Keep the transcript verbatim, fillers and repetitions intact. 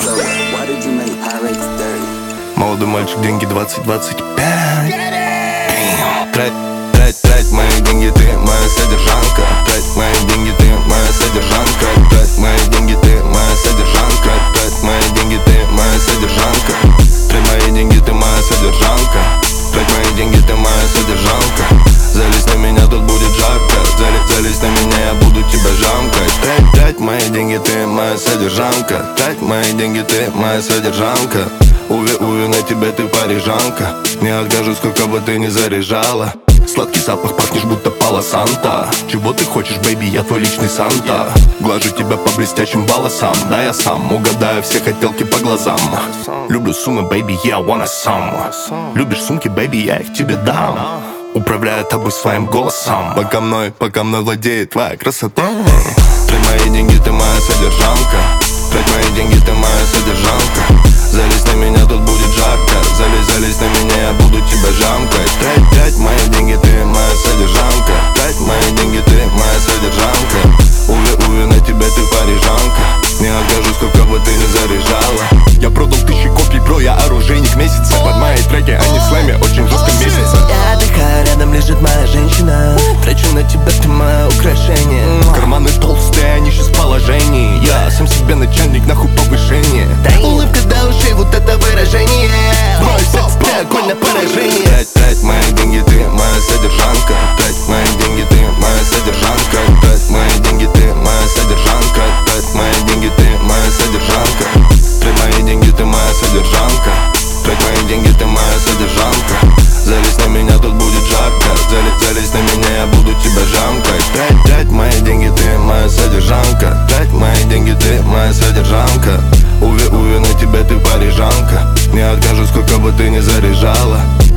Молодой мальчик, деньги двадцать двадцать пять. Трать, трать, трать мои деньги, ты моя содержанка. Трать мои деньги, ты моя содержанка. Трать мои деньги, ты моя содержанка. Трать мои деньги, ты моя содержанка. Трать мои деньги, ты моя содержанка. Трать мои деньги, ты моя содержанка. Залезь на меня, тут будет жарко. Залезь, залезь на меня, я буду тебя жамкать. Трать, трать мои деньги, ты моя содержанка. Трать мои деньги, ты моя содержанка. Уви, уви, на тебе ты парижанка. Не откажу, сколько бы ты ни заряжала. Сладкий запах, пахнешь будто Пало Санта. Чего ты хочешь, бэйби, я твой личный Санта. Глажу тебя по блестящим волосам. Да, я сам угадаю все хотелки по глазам. Люблю суммы, бэйби, я wanna some. Любишь сумки, бэйби, я их тебе дам. Управляю тобой своим голосом. Пока мной, пока мной владеет твоя красота. Трать мои деньги, ты моя содержанка. Трать мои деньги, ты моя содержанка. Залезь на меня, тут будет жарко. Залезь, залезь на меня, я буду тебя жамкать. Трать, трать мои деньги, ты моя содержанка. Трать мои деньги, ты моя содержанка. Уви, уви, на тебе ты парижанка. Не откажу, сколько бы ты ни заряжала. Я продал тысячи копий, бро, я оружейник месяца. Под мои треки, они в слэме, очень жестко месяца. Я отдыхаю, рядом лежит моя женщина. Трачу на тебя, ты мое украшение. Карманы толстые, они сейчас в положении. Я сам себе начальник, нахуй повышение. Улыбка до ушей, вот это выражение. Мой секс, ты огонь на поражение. Трать, трать мои деньги, ты моя содержанка. Трать мои деньги, ты моя содержанка. Трать мои деньги, ты моя содержанка. Трать мои деньги, ты моя содержанка. Трать мои деньги, ты моя содержанка. Трать мои деньги, ты моя содержанка. Залезь на меня, тут будет жарко. Залезь, залезь на меня, я буду тебя жамкать. Трать, трать мои деньги, ты моя содержанка. Трать мои деньги, ты моя содержанка. Уви, уви, на тебя ты парижанка. Не откажу, сколько бы ты ни заряжала.